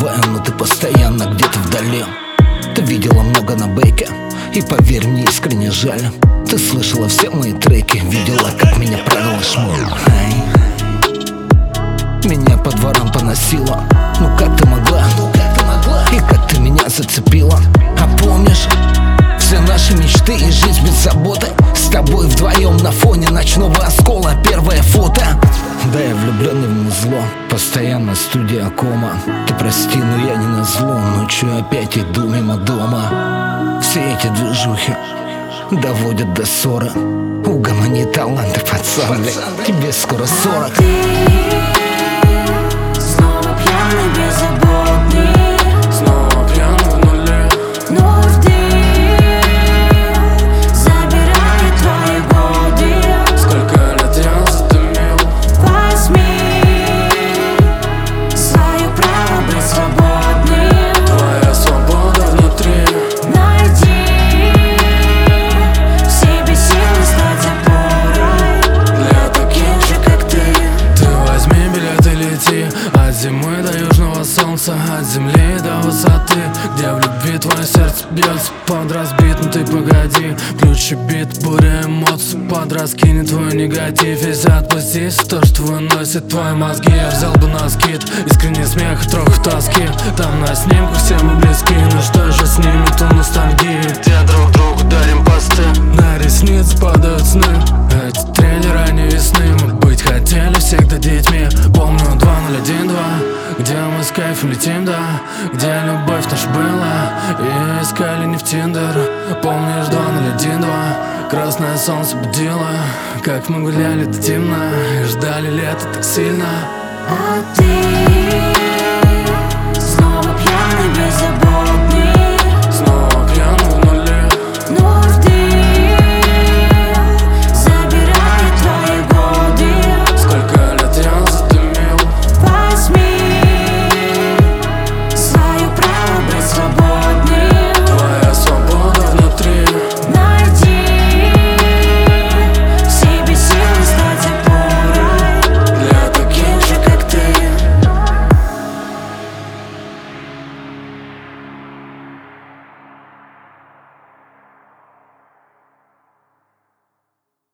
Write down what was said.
забываю, но ты постоянно где-то вдали. Ты видела много на бейке, и поверь, мне искренне жаль. Ты слышала все мои треки, видела, как меня правила шмон. Меня по дворам поносило. Ну как ты могла? И как ты меня зацепила? А помнишь все наши мечты и жизнь без заботы? С тобой вдвоем на фоне ночного оскола первое фото. Да, я влюбленный в музло, постоянно студия кома. Ты прости, но я не назло, ночью опять иду мимо дома. Все эти движухи доводят до ссоры. Угомони таланты, пацан, тебе скоро 40. Снова пьяный, беззаботный, Снова пьяный в нуле. вновь дым забирает твои годы. Сколько лет я затемнил. Возьми свое право быть свободным. Твоя свобода внутри. Найди в себе силы стать опорой Для таких же, как ты. Ты возьми билет и лети от зимы до южного солнца, от земли до высоты, где в любви твое сердце бьется под разбит. Но ты погоди, включи бит, буря эмоций под раскинет твой негатив. Если отпусти то, что выносит твои мозги, я взял бы на скид искренний смех и троху тоски. Там на снимках все мы близки, но что же снимет ту ностальгию? Где друг другу дарим посты, на ресницы падают сны. Эти трели ранней весны, мы быть хотели всегда детьми. Помню 2012, где мы с кайфом летим, да, где любовь наша была, и искали не в Тиндер. Помнишь 2012, красное солнце будило, как мы гуляли до темна и ждали лета так сильно. А ты